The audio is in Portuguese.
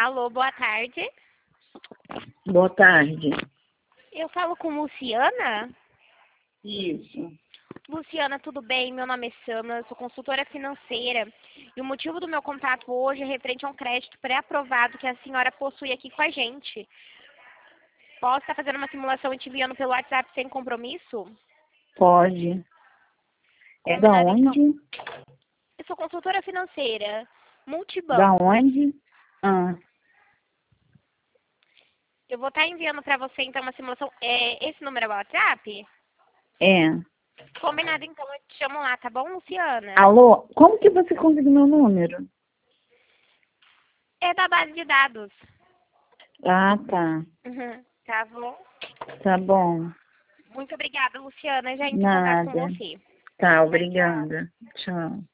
Alô, boa tarde. Boa tarde. Eu falo com Luciana? Isso. Luciana, tudo bem? Meu nome é Samla, eu sou consultora financeira. E o motivo do meu contato hoje é referente a um crédito pré-aprovado que a senhora possui aqui com a gente. Posso estar fazendo uma simulação e te enviando pelo WhatsApp sem compromisso? Pode. É da Combinado, então. onde? Eu sou consultora financeira, Da multibanco. onde? Ah, Eu vou estar enviando para você, então, uma simulação. Esse número é o WhatsApp? é. Combinado, então, eu te chamo lá, tá bom, Luciana? Alô? Como que você conseguiu meu número? É da base de dados. Ah, tá. Uhum, tá bom? Tá bom. Muito obrigada, Luciana. Já entro em contato com Nada. você. Tá, Tchau, tchau. obrigada. Tchau.